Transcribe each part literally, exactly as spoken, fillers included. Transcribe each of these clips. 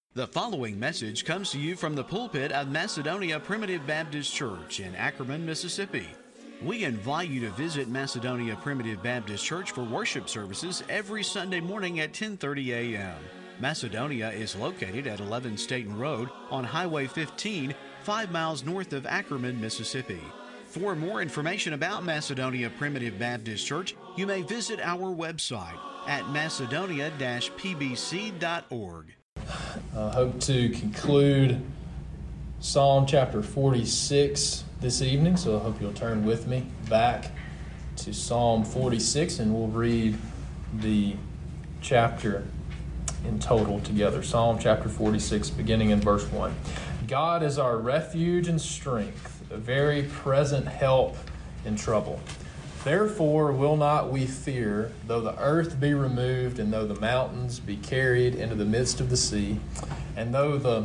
The following message comes to you from the pulpit of Macedonia Primitive Baptist Church in Ackerman, Mississippi. We invite you to visit Macedonia Primitive Baptist Church for worship services every Sunday morning at ten thirty a m Macedonia is located at eleven Staten Road on Highway fifteen, five miles north of Ackerman, Mississippi. For more information about Macedonia Primitive Baptist Church, you may visit our website at macedonia dash p b c dot org. I hope to conclude Psalm chapter forty-six this evening, so I hope you'll turn with me back to Psalm forty-six, and we'll read the chapter in total together. Psalm chapter forty-six, beginning in verse one. God is our refuge and strength, a very present help in trouble. Therefore will not we fear, though the earth be removed, and though the mountains be carried into the midst of the sea, and though the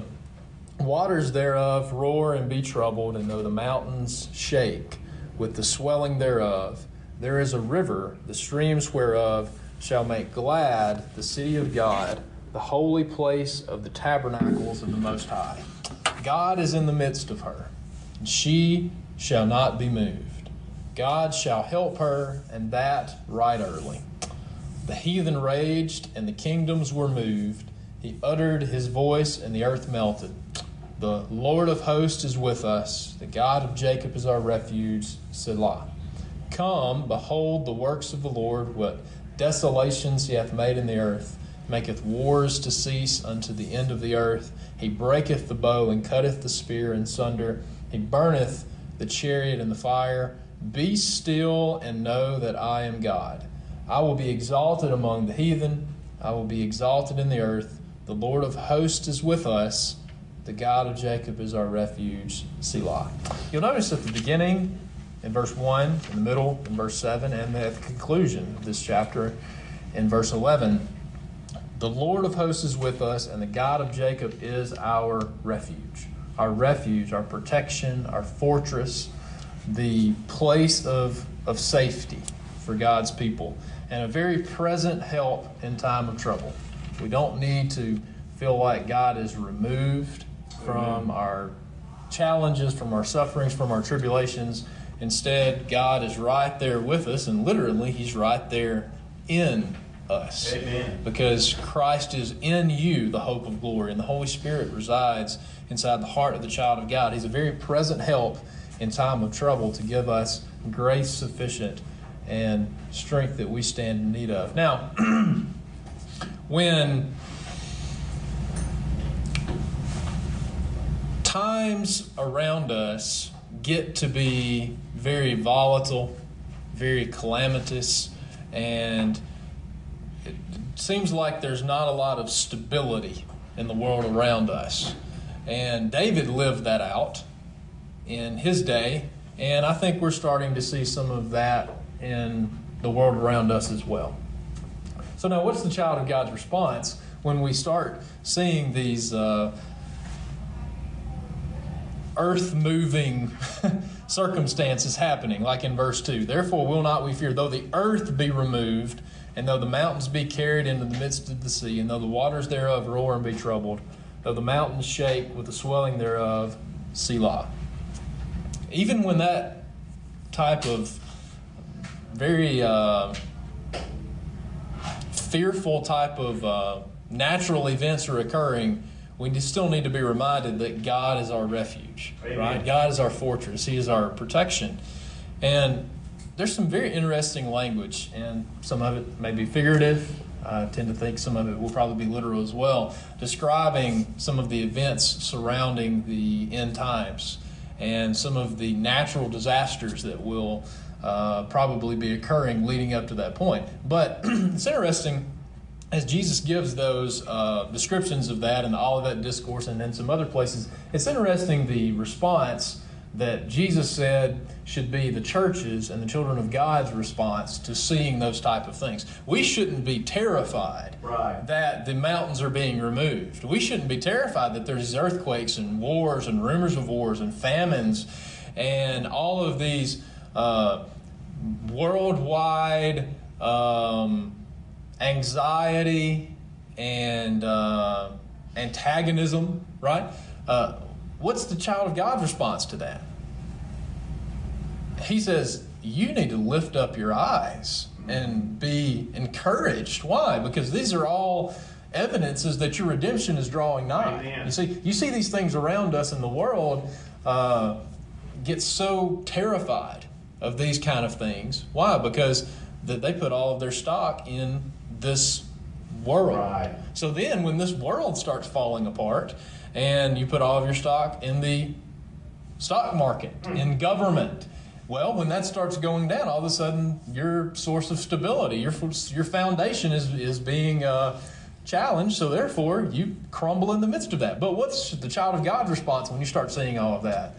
waters thereof roar and be troubled, and though the mountains shake with the swelling thereof. There is a river, the streams whereof shall make glad the city of God, the holy place of the tabernacles of the Most High. God is in the midst of her, and she shall not be moved. God shall help her, and that right early. The heathen raged, and the kingdoms were moved. He uttered his voice, and the earth melted. The Lord of hosts is with us. The God of Jacob is our refuge. Selah. Come, behold the works of the Lord, what desolations he hath made in the earth. Maketh wars to cease unto the end of the earth. He breaketh the bow, and cutteth the spear in sunder. He burneth the chariot in the fire. Be still and know that I am God. I will be exalted among the heathen. I will be exalted in the earth. The Lord of hosts is with us. The God of Jacob is our refuge. Selah. You'll notice at the beginning, in verse one, in the middle, in verse seven, and at the conclusion of this chapter, in verse eleven, the Lord of hosts is with us, and the God of Jacob is our refuge. Our refuge, our protection, our fortress, the place of, of safety for God's people, and a very present help in time of trouble. We don't need to feel like God is removed from our challenges, from our sufferings, from our tribulations. Instead, God is right there with us, and literally, He's right there in us. Amen. Because Christ is in you, the hope of glory, and the Holy Spirit resides inside the heart of the child of God. He's a very present help in time of trouble to give us grace sufficient and strength that we stand in need of. Now, when times around us get to be very volatile, very calamitous, and it seems like there's not a lot of stability in the world around us. And David lived that out in his day, and I think we're starting to see some of that in the world around us as well. So now, what's the child of God's response when we start seeing these uh, earth-moving circumstances happening, like in verse two? Therefore will not we fear, though the earth be removed, and though the mountains be carried into the midst of the sea, and though the waters thereof roar and be troubled, though the mountains shake with the swelling thereof. Selah. Even when that type of very uh, fearful type of uh, natural events are occurring, we still need to be reminded that God is our refuge, Amen. Right? God is our fortress. He is our protection. And there's some very interesting language, and some of it may be figurative. I tend to think some of it will probably be literal as well, describing some of the events surrounding the end times and some of the natural disasters that will uh, probably be occurring leading up to that point. But it's interesting, as Jesus gives those uh, descriptions of that in the Olivet Discourse and in some other places, it's interesting the response that Jesus said should be the church's and the children of God's response to seeing those type of things. We shouldn't be terrified right. that the mountains are being removed. We shouldn't be terrified that there's earthquakes and wars and rumors of wars and famines and all of these uh, worldwide um, anxiety and uh, antagonism, right? Uh, what's the child of God's response to that? He says, you need to lift up your eyes and be encouraged. Why? Because these are all evidences that your redemption is drawing nigh. Amen. You see, you see these things around us in the world uh, get so terrified of these kind of things. Why? Because that they put all of their stock in this world. Right. So then when this world starts falling apart and you put all of your stock in the stock market, mm. in government, well, when that starts going down, all of a sudden your source of stability, your your foundation is, is being uh, challenged, so therefore you crumble in the midst of that. But what's the child of God's response when you start seeing all of that?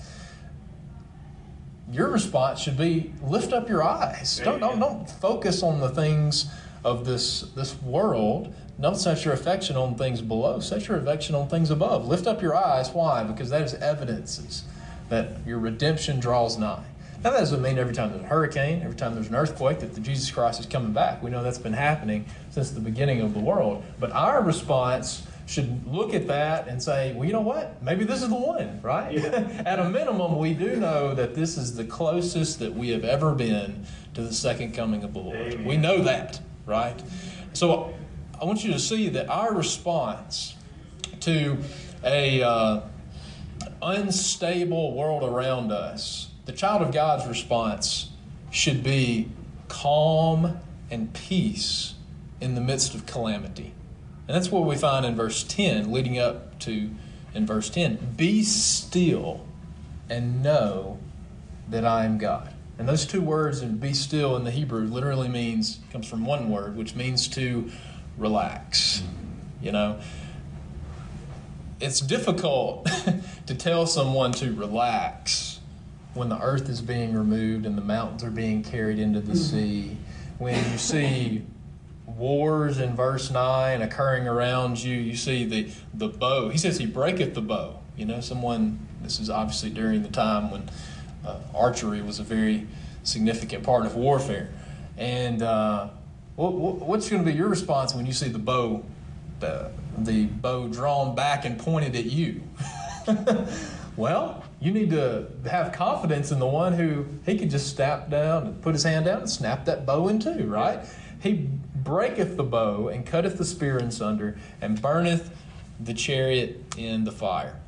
Your response should be, lift up your eyes. Don't, don't, don't focus on the things of this, this world. Don't set your affection on things below. Set your affection on things above. Lift up your eyes. Why? Because that is evidences that your redemption draws nigh. Now, that doesn't mean every time there's a hurricane, every time there's an earthquake, that the Jesus Christ is coming back. We know that's been happening since the beginning of the world. But our response should look at that and say, well, you know what? Maybe this is the one, right? Yeah. At a minimum, we do know that this is the closest that we have ever been to the second coming of the Lord. Amen. We know that, right? So I want you to see that our response to a uh, unstable world around us, the child of God's response should be calm and peace in the midst of calamity. And that's what we find in verse ten, leading up to in verse ten. Be still and know that I am God. And those two words, in be still in the Hebrew, literally means, comes from one word, which means to relax. You know, it's difficult to tell someone to relax when the earth is being removed and the mountains are being carried into the sea, when you see wars in verse nine occurring around you, you see the, the bow. He says he breaketh the bow. You know, someone, this is obviously during the time when uh, archery was a very significant part of warfare. And uh, what, what's going to be your response when you see the bow, the, the bow drawn back and pointed at you? Well, you need to have confidence in the one who, he could just snap down and put his hand down and snap that bow in two, right? He breaketh the bow and cutteth the spear in sunder and burneth the chariot in the fire.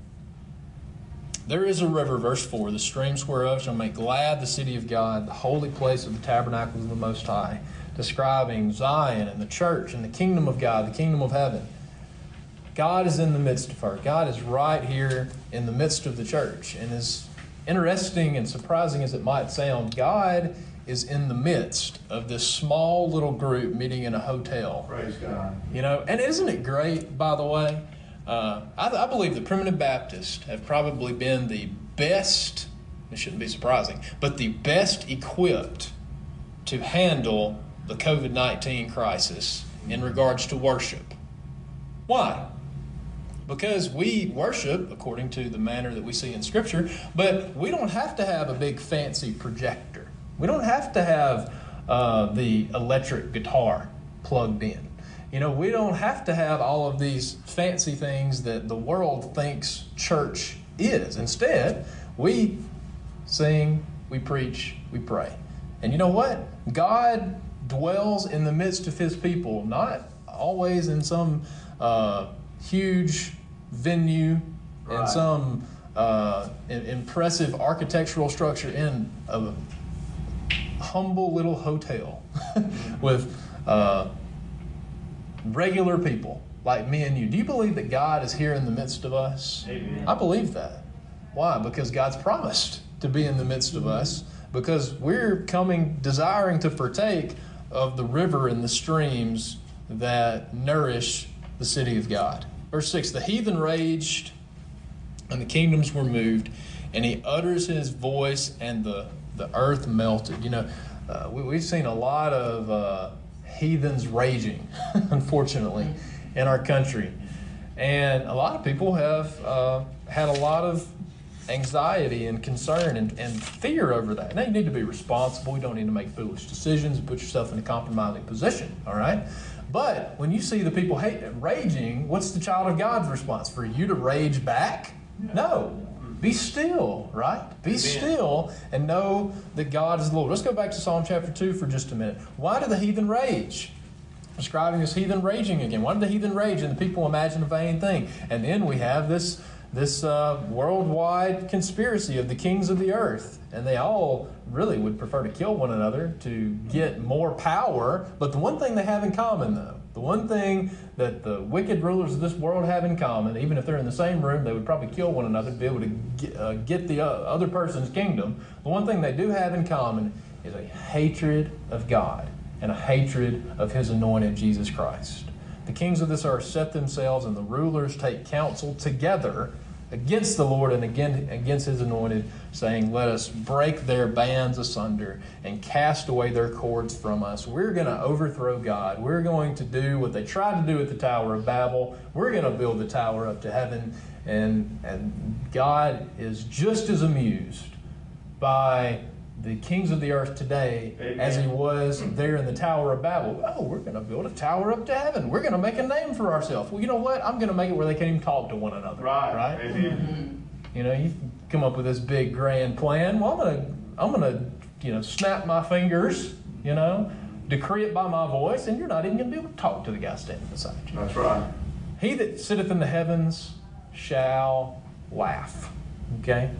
There is a river, verse four, the streams whereof shall make glad the city of God, the holy place of the tabernacles of the Most High, describing Zion and the church and the kingdom of God, the kingdom of heaven. God is in the midst of her. God is right here in the midst of the church. And as interesting and surprising as it might sound, God is in the midst of this small little group meeting in a hotel. Praise God. You know, and isn't it great, by the way? Uh, I, I believe the primitive Baptists have probably been the best, it shouldn't be surprising, but the best equipped to handle the covid nineteen crisis in regards to worship. Why? Because we worship according to the manner that we see in Scripture, but we don't have to have a big fancy projector. We don't have to have uh, the electric guitar plugged in. You know, we don't have to have all of these fancy things that the world thinks church is. Instead, we sing, we preach, we pray. And you know what? God dwells in the midst of His people, not always in some uh, huge venue, right, and some uh, impressive architectural structure, in a humble little hotel with uh, regular people like me and you. Do you believe that God is here in the midst of us? Amen. I believe that. Why? Because God's promised to be in the midst of us, because we're coming desiring to partake of the river and the streams that nourish the city of God. Verse six, the heathen raged and the kingdoms were moved, and he utters his voice and the, the earth melted. You know, uh, we, we've seen a lot of uh, heathens raging, unfortunately, in our country. And a lot of people have uh, had a lot of anxiety and concern and, and fear over that. Now, you need to be responsible. You don't need to make foolish decisions and put yourself in a compromising position, all right? But when you see the people hate, raging, what's the child of God's response? For you to rage back? No. Be still, right? Be Amen. Still and know that God is the Lord. Let's go back to Psalm chapter two for just a minute. Why do the heathen rage? Describing this heathen raging again. Why did the heathen rage and the people imagine a vain thing? And then we have this, this uh, worldwide conspiracy of the kings of the earth. And they all really would prefer to kill one another to get more power. But the one thing they have in common, though, the one thing that the wicked rulers of this world have in common, even if they're in the same room, they would probably kill one another to be able to get, uh, get the uh, other person's kingdom. The one thing they do have in common is a hatred of God and a hatred of His anointed Jesus Christ. The kings of this earth set themselves and the rulers take counsel together against the Lord and again against His anointed, saying, let us break their bands asunder and cast away their cords from us. We're going to overthrow God. We're going to do what they tried to do at the Tower of Babel. We're going to build the tower up to heaven. And, and God is just as amused by the kings of the earth today Amen. As He was there in the Tower of Babel. Oh, we're going to build a tower up to heaven. We're going to make a name for ourselves. Well, you know what? I'm going to make it where they can't even talk to one another. Right. Right? Amen. You know, you come up with this big grand plan. Well, I'm going to, I'm going to, you know, snap my fingers, you know, decree it by my voice, and you're not even going to be able to talk to the guy standing beside you. That's right. He that sitteth in the heavens shall laugh. Okay?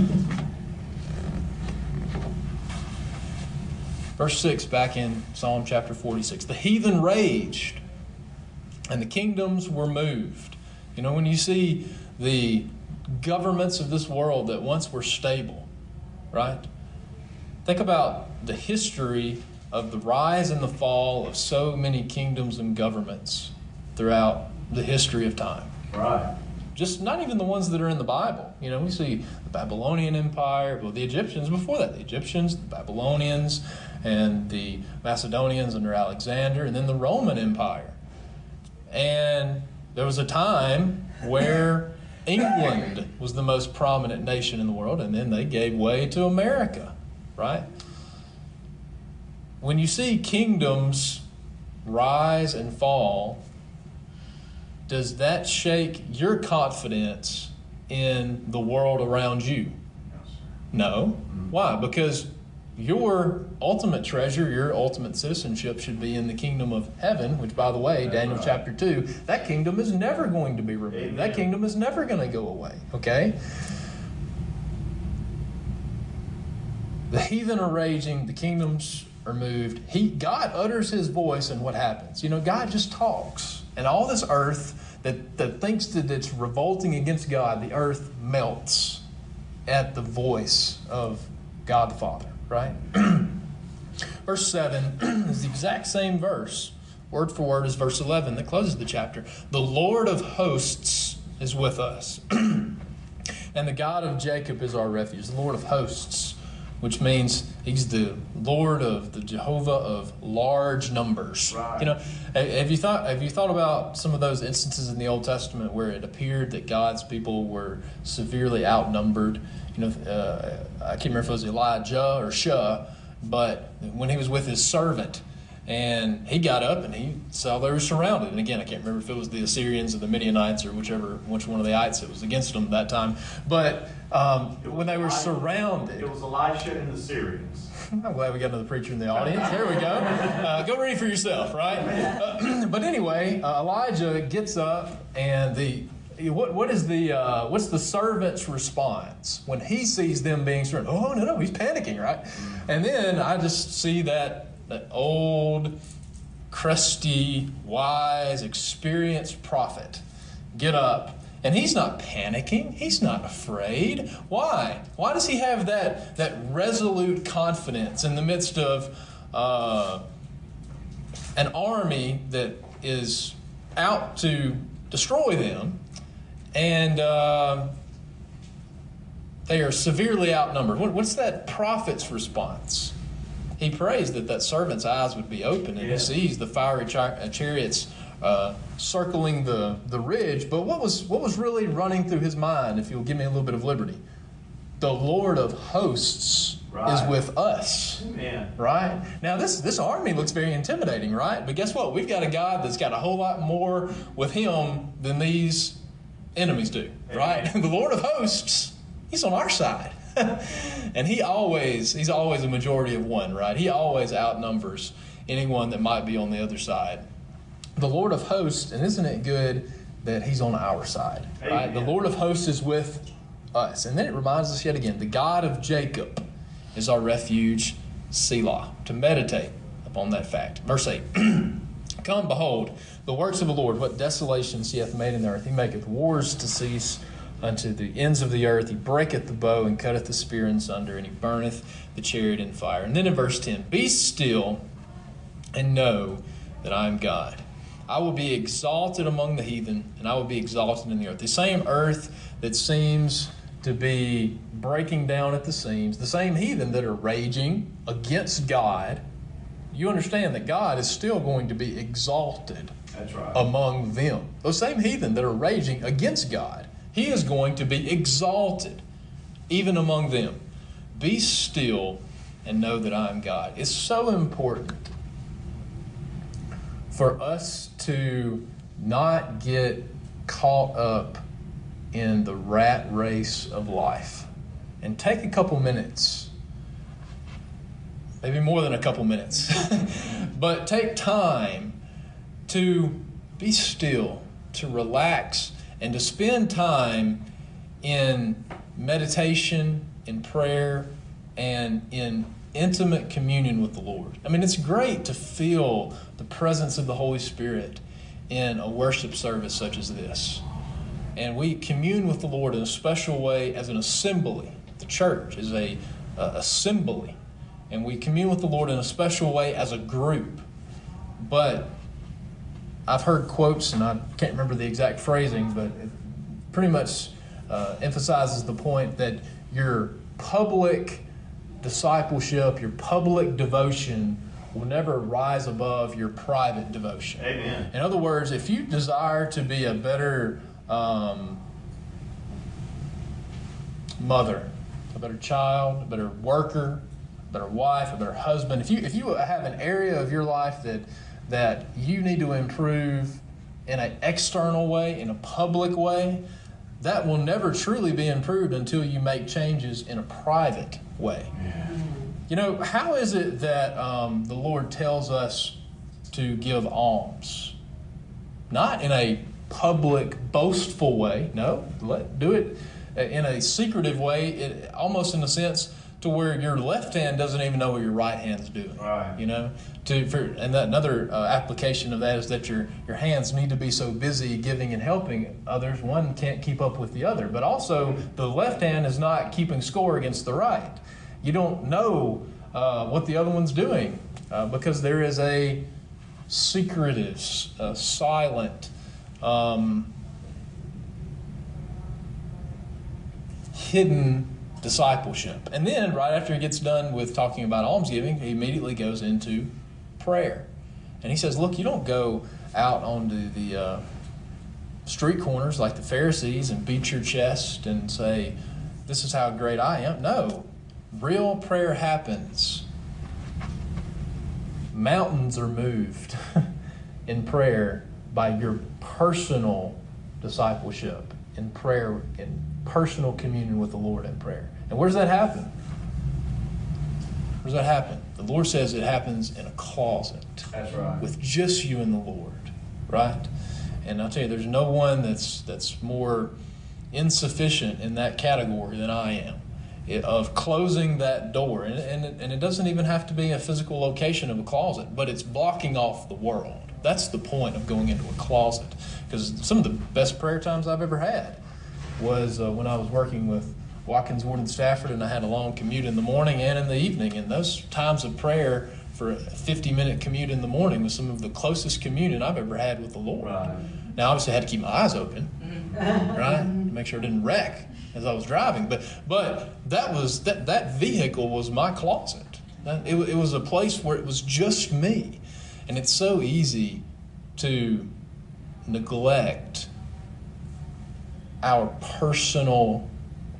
Verse six, back in Psalm chapter forty-six. The heathen raged, and the kingdoms were moved. You know, when you see the governments of this world that once were stable, right? Think about the history of the rise and the fall of so many kingdoms and governments throughout the history of time. Right. Just not even the ones that are in the Bible. You know, we see the Babylonian Empire, well, the Egyptians before that, the Egyptians, the Babylonians, and the Macedonians under Alexander, and then the Roman Empire. And there was a time where England was the most prominent nation in the world, and then they gave way to America, right? When you see kingdoms rise and fall, does that shake your confidence in the world around you? No. Why? Because your ultimate treasure, your ultimate citizenship should be in the kingdom of heaven, which, by the way, That's Daniel right. chapter two, that kingdom is never going to be removed. Amen. That kingdom is never going to go away. Okay? The heathen are raging, the kingdoms are moved. He, God utters His voice, and what happens? You know, God just talks. And all this earth that, that thinks that it's revolting against God, the earth melts at the voice of God the Father, right? Verse seven is the exact same verse, word for word, as verse eleven that closes the chapter. The Lord of hosts is with us, and the God of Jacob is our refuge. The Lord of hosts, which means He's the Lord of the Jehovah of large numbers. Right. You know, have you thought have you thought about some of those instances in the Old Testament where it appeared that God's people were severely outnumbered? You know, uh, I can't remember if it was Elijah or Shah, but when he was with his servant, and he got up and he saw they were surrounded. And again, I can't remember if it was the Assyrians or the Midianites or whichever which one of the ites that was against them that time. But um, when they were Elijah, surrounded, it was Elisha and the Syrians. I'm glad we got another preacher in the audience. There we go. Uh, go read for yourself, right? Uh, but anyway, uh, Elijah gets up, and the what what is the uh, what's the servant's response when he sees them being surrounded? Oh no, no, he's panicking, right? And then I just see that that old, crusty, wise, experienced prophet get up. And he's not panicking. He's not afraid. Why? Why does he have that, that resolute confidence in the midst of uh, an army that is out to destroy them, and uh, they are severely outnumbered? What, what's that prophet's response? He prays that that servant's eyes would be open, and yeah. he sees the fiery char- chariots Uh, circling the, the ridge. But what was what was really running through his mind, if you'll give me a little bit of liberty? The Lord of hosts Right. is with us. Amen. Right? Now, this, this army looks very intimidating, right? But guess what? We've got a God that's got a whole lot more with him than these enemies do, right? The Lord of hosts, he's on our side. And he always, he's always a majority of one, right? He always outnumbers anyone that might be on the other side. The Lord of hosts, and isn't it good that he's on our side, right? Amen. The Lord of hosts is with us. And then it reminds us yet again, the God of Jacob is our refuge, Selah, to meditate upon that fact. Verse eight, come, behold, the works of the Lord, what desolations he hath made in the earth. He maketh wars to cease unto the ends of the earth. He breaketh the bow and cutteth the spear in sunder, and he burneth the chariot in fire. And then in verse ten, be still and know that I am God. I will be exalted among the heathen, and I will be exalted in the earth. The same earth that seems to be breaking down at the seams, the same heathen that are raging against God, you understand that God is still going to be exalted That's right. among them. Those same heathen that are raging against God, he is going to be exalted even among them. Be still and know that I am God. It's so important for us to not get caught up in the rat race of life and take a couple minutes, maybe more than a couple minutes, but take time to be still, to relax, and to spend time in meditation, in prayer, and in intimate communion with the Lord. I mean, it's great to feel the presence of the Holy Spirit in a worship service such as this. And we commune with the Lord in a special way as an assembly. The church is a uh, assembly. And we commune with the Lord in a special way as a group. But I've heard quotes, and I can't remember the exact phrasing, but it pretty much uh, emphasizes the point that your public discipleship, your public devotion will never rise above your private devotion. Amen. In other words, if you desire to be a better um, mother, a better child, a better worker, a better wife, a better husband, if you if you have an area of your life that that you need to improve in an external way, in a public way, that will never truly be improved until you make changes in a private way. Yeah. You know, how is it that um, the Lord tells us to give alms? Not in a public, boastful way. No, let do it in a secretive way, it, almost in a sense to where your left hand doesn't even know what your right hand's doing. Right. You know, to for and that another uh, application of that is that your your hands need to be so busy giving and helping others, one can't keep up with the other. But also, the left hand is not keeping score against the right. You don't know uh, what the other one's doing uh, because there is a secretive, uh, silent, um, hidden discipleship. And then right after he gets done with talking about almsgiving, he immediately goes into prayer. And he says, look, you don't go out onto the uh, street corners like the Pharisees and beat your chest and say, this is how great I am. No. Real prayer happens. Mountains are moved in prayer by your personal discipleship, in prayer, in personal communion with the Lord in prayer. And where does that happen? Where does that happen? The Lord says it happens in a closet. That's right. With just you and the Lord, right? And I'll tell you, there's no one that's that's more insufficient in that category than I am, of closing that door. And, and, it, and it doesn't even have to be a physical location of a closet, but it's blocking off the world. That's the point of going into a closet. Because some of the best prayer times I've ever had was uh, when I was working with Watkins Ward and Stafford, and I had a long commute in the morning and in the evening. And those times of prayer for a fifty-minute commute in the morning was some of the closest communion I've ever had with the Lord. Right. Now, obviously, I had to keep my eyes open, right, to make sure I didn't wreck as I was driving. But but that was that that vehicle was my closet. That, it, it was a place where it was just me. And it's so easy to neglect our personal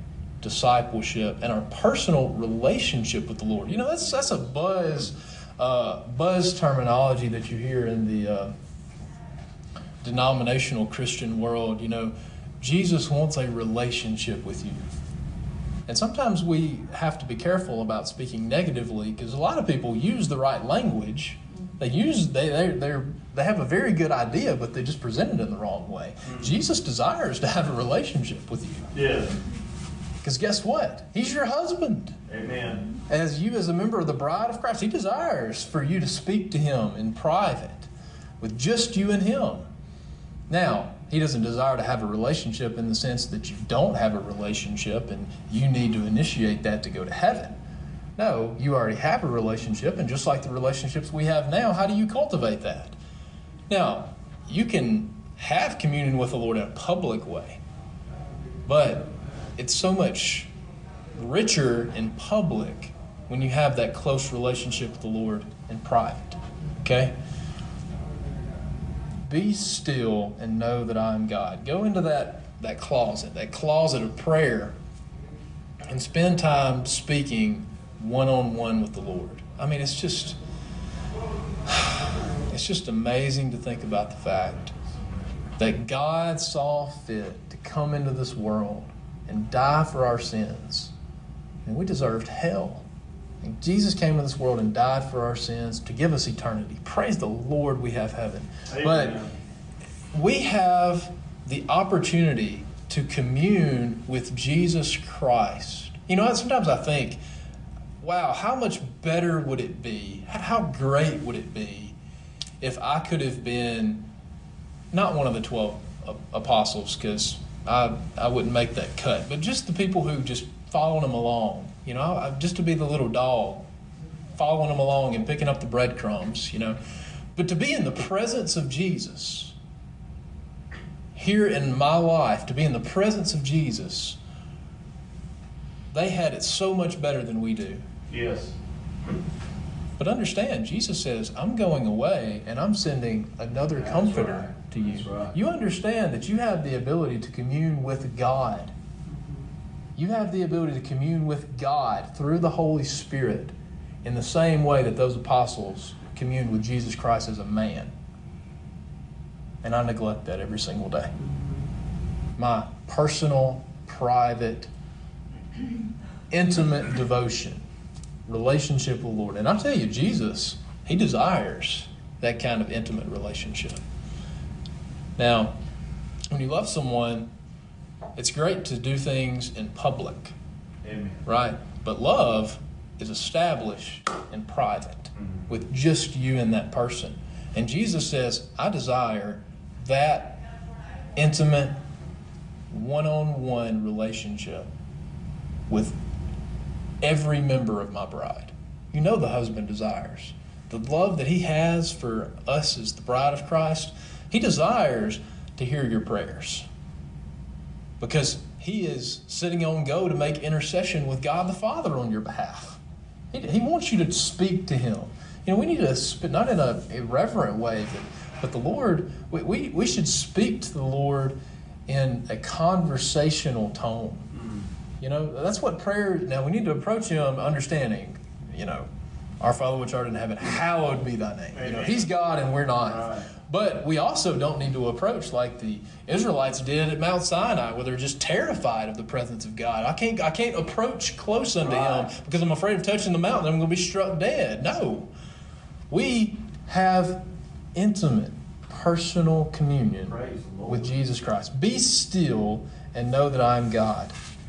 discipleship and our personal relationship with the Lord. You know, that's that's a buzz uh, buzz terminology that you hear in the uh, denominational Christian world. You know, Jesus wants a relationship with you. And sometimes we have to be careful about speaking negatively, because a lot of people use the right language. They use they they they they have a very good idea, but they just present it in the wrong way. Mm-hmm. Jesus desires to have a relationship with you. Yeah. Because guess what? He's your husband. Amen. As you, as a member of the bride of Christ, He desires for you to speak to Him in private, with just you and Him. Now, He doesn't desire to have a relationship in the sense that you don't have a relationship and you need to initiate that to go to heaven. No, you already have a relationship, and just like the relationships we have now, how do you cultivate that? Now, you can have communion with the Lord in a public way, but it's so much richer in public when you have that close relationship with the Lord in private. Okay? Be still and know that I am God. Go into that, that closet, that closet of prayer, and spend time speaking one-on-one with the Lord. I mean, it's just, it's just amazing to think about the fact that God saw fit to come into this world and die for our sins. And we deserved hell. And Jesus came into this world and died for our sins to give us eternity. Praise the Lord, we have heaven. Amen. But we have the opportunity to commune with Jesus Christ. You know, sometimes I think, wow, how much better would it be? How great would it be if I could have been not one of the twelve apostles, because I I wouldn't make that cut, but just the people who just following him along. You know, just to be the little dog, following him along and picking up the breadcrumbs, you know. But to be in the presence of Jesus, here in my life, to be in the presence of Jesus, they had it so much better than we do. Yes. But understand, Jesus says, I'm going away and I'm sending another That's comforter right. to you. Right. You understand that you have the ability to commune with God. You have the ability to commune with God through the Holy Spirit in the same way that those apostles communed with Jesus Christ as a man. And I neglect that every single day. My personal, private, intimate devotion, relationship with the Lord. And I'll tell you, Jesus, He desires that kind of intimate relationship. Now, when you love someone, it's great to do things in public. Amen. Right? But love is established in private, mm-hmm. with just you and that person. And Jesus says, I desire that intimate, one-on-one relationship with every member of my bride. You know the husband desires. The love that he has for us as the bride of Christ, he desires to hear your prayers. Because he is sitting on go to make intercession with God the Father on your behalf. He, he wants you to speak to him. You know, we need to speak, not in a irreverent way, but, but the Lord, we, we, we should speak to the Lord in a conversational tone. You know, that's what prayer, now we need to approach him understanding, you know, our Father which art in heaven, hallowed be thy name. You know, he's God and we're not. Right. But we also don't need to approach like the Israelites did at Mount Sinai, where they're just terrified of the presence of God. I can't I can't approach close unto right. him because I'm afraid of touching the mountain and I'm going to be struck dead. No. We have intimate, personal communion with Jesus Christ. Be still and know that I am God.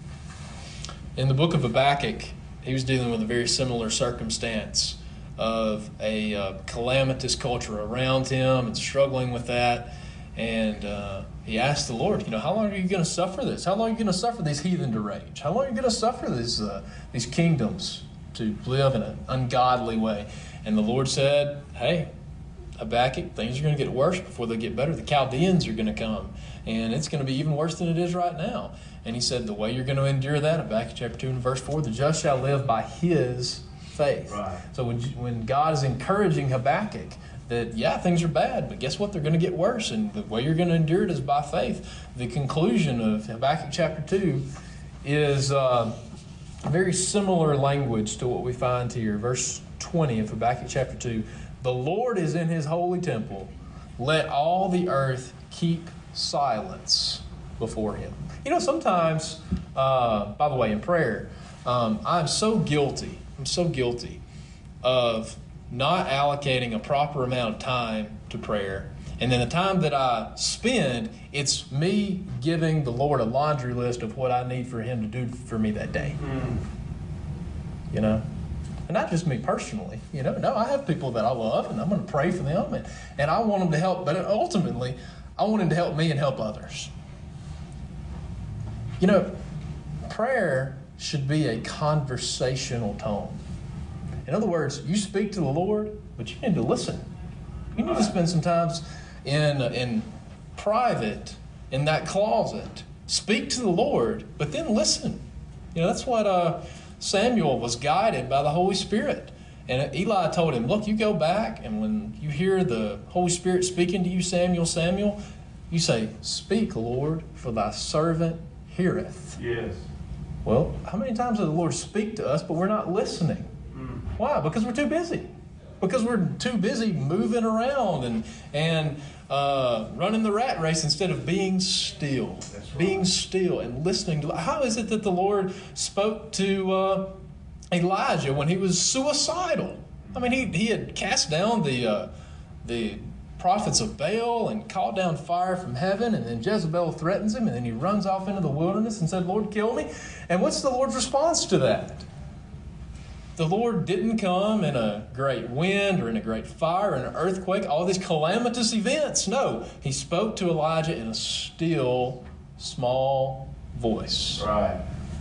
In the book of Habakkuk, he was dealing with a very similar circumstance of a uh, calamitous culture around him and struggling with that. And uh, he asked the Lord, you know, how long are you going to suffer this? How long are you going to suffer these heathen to rage? How long are you going to suffer these, uh, these kingdoms to live in an ungodly way? And the Lord said, hey, Habakkuk, things are going to get worse before they get better. The Chaldeans are going to come, and it's going to be even worse than it is right now. And he said, the way you're going to endure that, Habakkuk chapter two and verse four, the just shall live by his faith. Right. So when, when God is encouraging Habakkuk that, yeah, things are bad, but guess what? They're going to get worse, and the way you're going to endure it is by faith. The conclusion of Habakkuk chapter two is uh, very similar language to what we find here. Verse twenty of Habakkuk chapter two. The Lord is in his holy temple. Let all the earth keep silence before him. You know, sometimes, uh, by the way, in prayer, um, I'm so guilty. I'm so guilty of not allocating a proper amount of time to prayer. And then the time that I spend, it's me giving the Lord a laundry list of what I need for him to do for me that day. Mm. You know? And not just me personally. You know, no, I have people that I love, and I'm going to pray for them, and, and I want them to help. But ultimately, I want him to help me and help others. You know, prayer should be a conversational tone. In other words, you speak to the Lord, but you need to listen. You need to spend some time in, in private, in that closet. Speak to the Lord, but then listen. You know, that's what uh, Samuel was guided by the Holy Spirit. And Eli told him, look, you go back, and when you hear the Holy Spirit speaking to you, Samuel, Samuel, you say, speak, Lord, for thy servant heareth. Yes. Well, how many times does the Lord speak to us, but we're not listening? Mm. Why? Because we're too busy. Because we're too busy moving around and and uh, running the rat race instead of being still. That's right. Being still and listening to. How is it that the Lord spoke to uh, Elijah when he was suicidal? I mean, he he had cast down the uh, the prophets of Baal and called down fire from heaven, and then Jezebel threatens him, and then he runs off into the wilderness and said, Lord, kill me. And what's the Lord's response to that? The Lord didn't come in a great wind or in a great fire or an earthquake, all these calamitous events. No, he spoke to Elijah in a still, small voice. Right.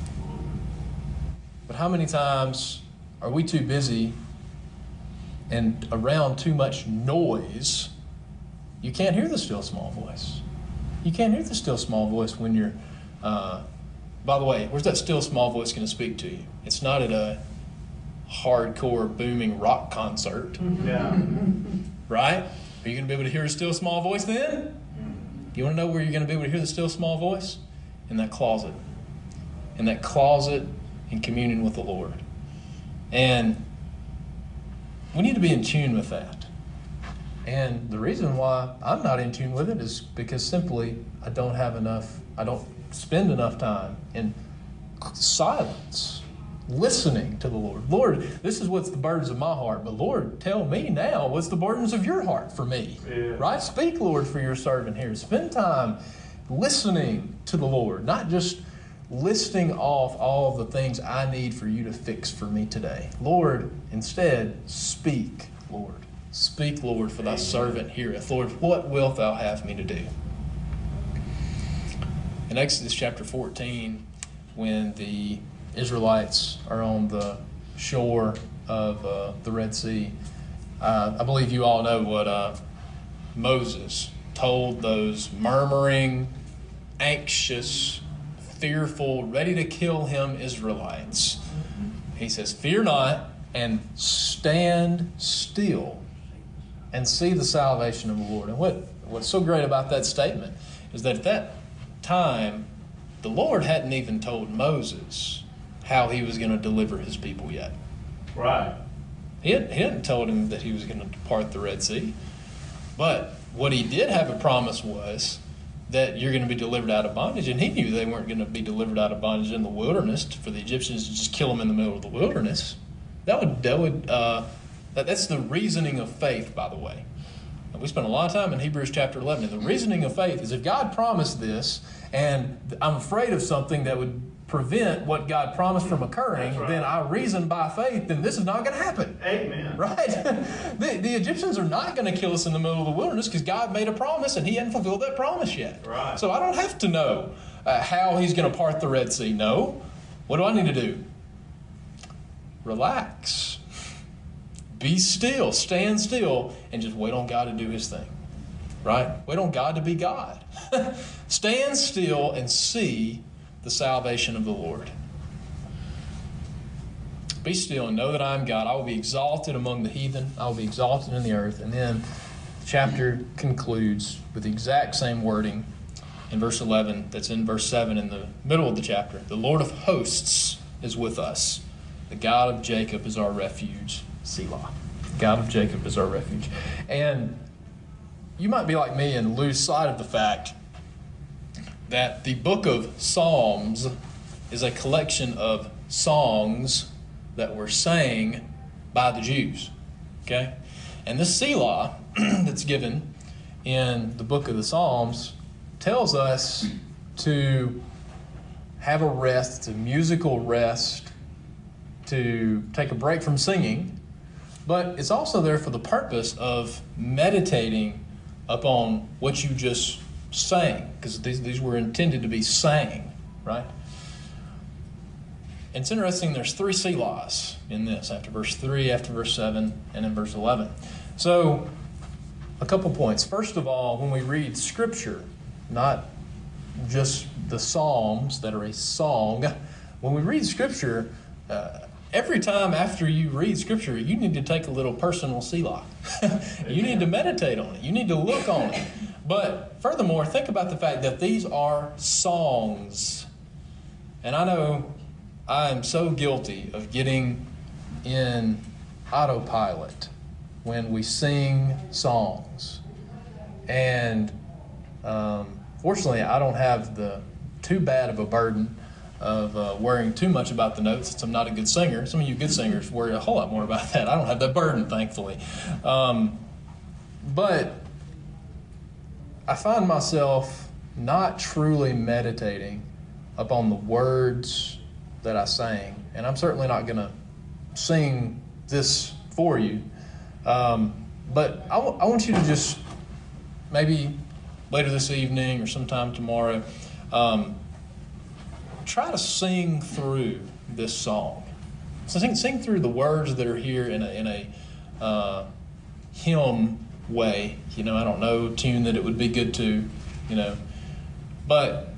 But how many times are we too busy and around too much noise? You can't hear the still, small voice. You can't hear the still, small voice when you're... Uh, by the way, where's that still, small voice going to speak to you? It's not at a hardcore booming rock concert. Yeah. Right? Are you going to be able to hear a still small voice then? You want to know where you're going to be able to hear the still small voice? In that closet. In that closet in communion with the Lord. And we need to be in tune with that. And the reason why I'm not in tune with it is because simply I don't have enough, I don't spend enough time in silence. Listening to the Lord. Lord, this is what's the burdens of my heart. But Lord, tell me now what's the burdens of your heart for me. Yeah. Right? Speak, Lord, for your servant here. Spend time listening to the Lord. Not just listing off all of the things I need for you to fix for me today. Lord, instead, speak, Lord. Speak, Lord, for thy servant heareth. Lord, what wilt thou have me to do? In Exodus chapter fourteen, when the Israelites are on the shore of uh, the Red Sea, Uh, I believe you all know what uh, Moses told those murmuring, anxious, fearful, ready to kill him Israelites. He says, fear not, and stand still and see the salvation of the Lord. And what, what's so great about that statement is that at that time, the Lord hadn't even told Moses how he was going to deliver his people yet. Right. He hadn't, he hadn't told him that he was going to part the Red Sea. But what he did have a promise was that you're going to be delivered out of bondage. And he knew they weren't going to be delivered out of bondage in the wilderness for the Egyptians to just kill them in the middle of the wilderness. That would, that would, uh, that, that's the reasoning of faith, by the way. And we spent a lot of time in Hebrews chapter eleven. And the reasoning of faith is if God promised this, and I'm afraid of something that would prevent what God promised from occurring, right, then I reason by faith, then this is not going to happen. Amen. Right? the, the Egyptians are not going to kill us in the middle of the wilderness because God made a promise and he hadn't fulfilled that promise yet. Right. So I don't have to know uh, how he's going to part the Red Sea. No. What do I need to do? Relax. Be still. Stand still and just wait on God to do his thing. Right? Wait on God to be God. Stand still and see the salvation of the Lord. Be still and know that I am God. I will be exalted among the heathen. I will be exalted in the earth. And then the chapter concludes with the exact same wording in verse eleven, that's in verse seven in the middle of the chapter. The Lord of hosts is with us. The God of Jacob is our refuge. Selah. The God of Jacob is our refuge. And you might be like me and lose sight of the fact that the book of Psalms is a collection of songs that were sang by the Jews. Okay? And this Selah that's given in the book of the Psalms tells us to have a rest, a musical rest, to take a break from singing, but it's also there for the purpose of meditating upon what you just sang, because these, these were intended to be sang, right? It's interesting, there's three Selahs in this, after verse three, after verse seven, and in verse eleven. So, a couple points. First of all, when we read Scripture, not just the Psalms that are a song, when we read Scripture, uh, every time after you read Scripture, you need to take a little personal Selah. You need to meditate on it. You need to look on it. But furthermore, think about the fact that these are songs. And I know I am so guilty of getting in autopilot when we sing songs. And um, fortunately, I don't have the too bad of a burden of uh, worrying too much about the notes, since I'm not a good singer. Some of you good singers worry a whole lot more about that. I don't have that burden, thankfully. Um, but I find myself not truly meditating upon the words that I sang. And I'm certainly not going to sing this for you. Um, but I, w- I want you to just maybe later this evening or sometime tomorrow, um, try to sing through this song. So sing, sing through the words that are here in a, in a uh, hymn way. You know, I don't know tune that it would be good to, you know. But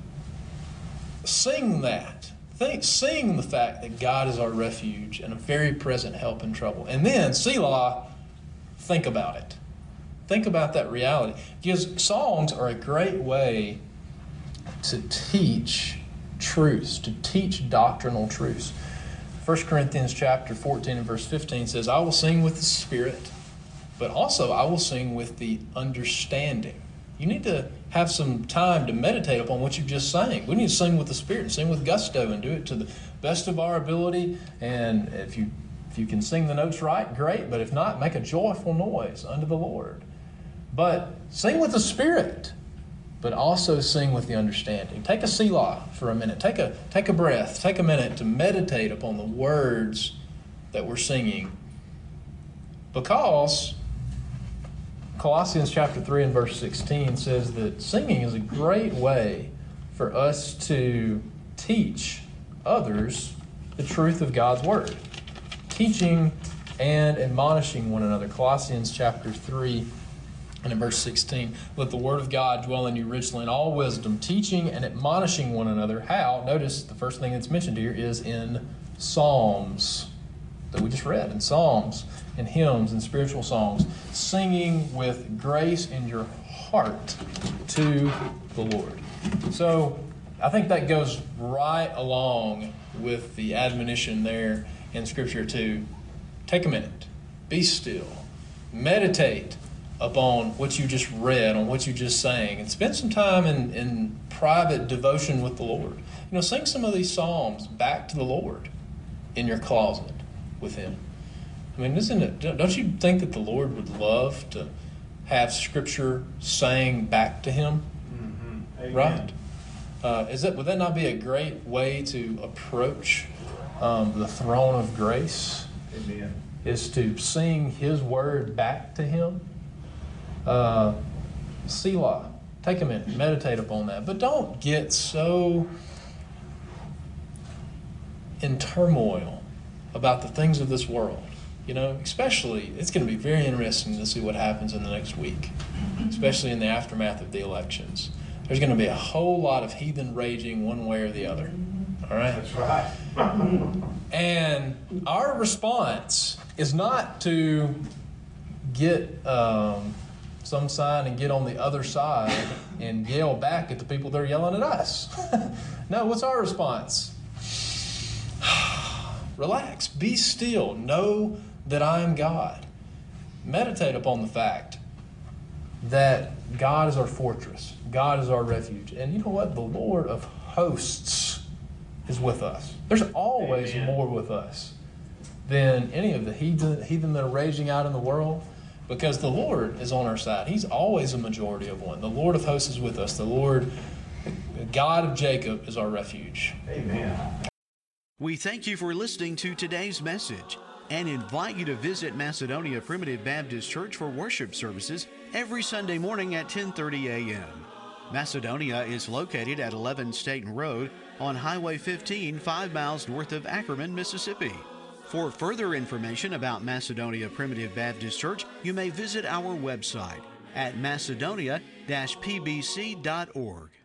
sing that. Think, sing the fact that God is our refuge and a very present help in trouble. And then, Selah, think about it. Think about that reality. Because songs are a great way to teach truths, to teach doctrinal truths. First Corinthians chapter fourteen and verse fifteen says, I will sing with the Spirit, but also I will sing with the understanding. You need to have some time to meditate upon what you've just sang. We need to sing with the Spirit and sing with gusto and do it to the best of our ability. And if you if you can sing the notes right, great. But if not, make a joyful noise unto the Lord. But sing with the Spirit, but also sing with the understanding. Take a Selah for a minute. Take a, take a breath. Take a minute to meditate upon the words that we're singing. Because Colossians chapter three and verse sixteen says that singing is a great way for us to teach others the truth of God's Word. Teaching and admonishing one another. Colossians chapter three and in verse sixteen, let the Word of God dwell in you richly in all wisdom, teaching and admonishing one another. How? Notice the first thing that's mentioned here is in psalms that we just read. In psalms, in hymns, and spiritual songs. Singing with grace in your heart to the Lord. So I think that goes right along with the admonition there in Scripture to take a minute, be still, meditate upon what you just read, on what you just sang, and spend some time in, in private devotion with the Lord. You know, sing some of these psalms back to the Lord in your closet with Him. I mean, isn't it? Don't you think that the Lord would love to have Scripture sang back to Him? Mm-hmm. Right? Uh, is that would that not be a great way to approach um, the throne of grace? Amen. Is to sing His Word back to Him. Uh, Selah. Take a minute, meditate upon that, but don't get so in turmoil about the things of this world. You know, especially, it's going to be very interesting to see what happens in the next week, especially in the aftermath of the elections. There's going to be a whole lot of heathen raging one way or the other. All right? That's right. And our response is not to get um, some sign and get on the other side and yell back at the people that are yelling at us. No, what's our response? Relax, be still, know that I am God. Meditate upon the fact that God is our fortress, God is our refuge. And you know what? The Lord of hosts is with us. There's always Amen. More with us than any of the heathen, heathen that are raging out in the world, because the Lord is on our side. He's always a majority of one. The Lord of hosts is with us. The Lord, the God of Jacob, is our refuge. Amen. We thank you for listening to today's message and invite you to visit Macedonia Primitive Baptist Church for worship services every Sunday morning at ten thirty a.m. Macedonia is located at eleven Staten Road on Highway fifteen, five miles north of Ackerman, Mississippi. For further information about Macedonia Primitive Baptist Church, you may visit our website at macedonia dash p b c dot org.